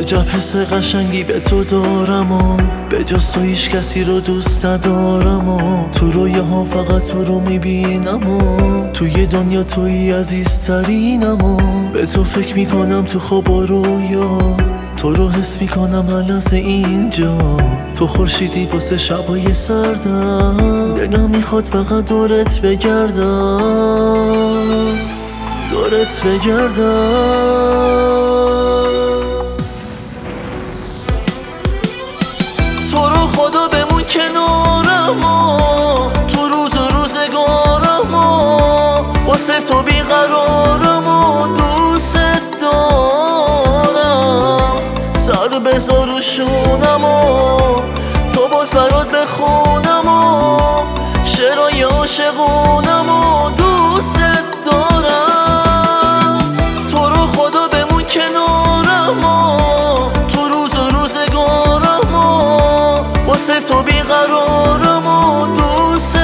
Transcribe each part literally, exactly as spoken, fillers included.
عجب حس قشنگی به تو دارم و به جز تو هیچ کسی رو دوست ندارم و تو رویه ها فقط تو رو میبینم و توی دنیا توی عزیزترینم و به تو فکر میکنم تو خواب و رویا، تو رو حس میکنم هر لحظه اینجا. تو خورشیدی واسه شبای سردم، دلم میخواد فقط دورت بگردم، دورت بگردم. تو رو خدا بمون کنارم و تو روز و روزگارم و واسه تو بیقرارم و دوست دارم. سر بذار و شونم و تو باز برات بخونم و شعرهای عاشقونم و دوست دارم. تو رو خدا بمون کنارم و تو روز و روزگارم و واسه تو بیقرارم و دوست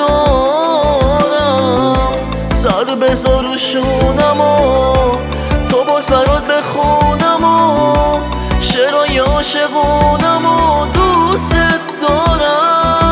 دارم. سر بذار و شونم و تو باز برات بخونم و شعرهای عاشقونم و دوست دارم.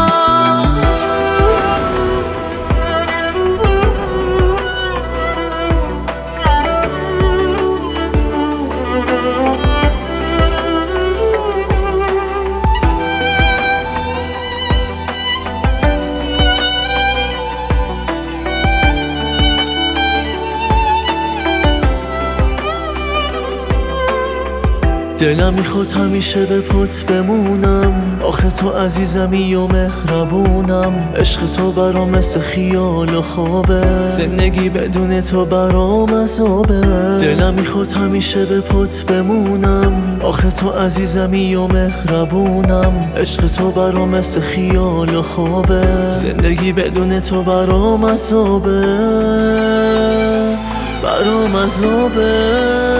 دلم میخواد همیشه به پات بمونم، آخه تو عزیزمی و مهربونم. عشق تو برام مثل خیال و خوابه، زندگی بدون تو برام عذابه. دلم میخواد همیشه به پات بمونم، آخه تو عزیزمی و مهربونم. عشق تو برام مثل خیال و خوابه، زندگی بدون تو برام عذابه، برام عذابه.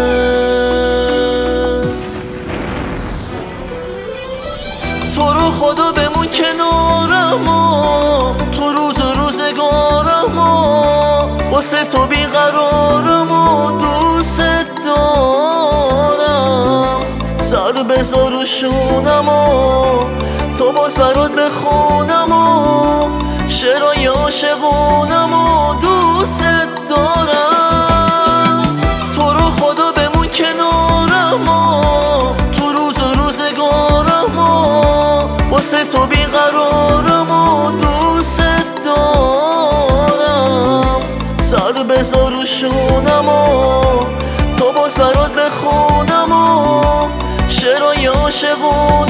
تو رو خدا بمون کنارم و تو روز و روزگارم و واسه تو بیقرارم و دوست دارم. سر بذار و شونم و تو باز برات بخونم و شعرهای عاشقونم و دوست دارم. تو رو خدا بمون کنارم و تو روز و روزگارم و واسه تو بیقرارم و دوست دارم. سر بذار و شونم و تو باز برات بخونم و شعرهای عاشقونم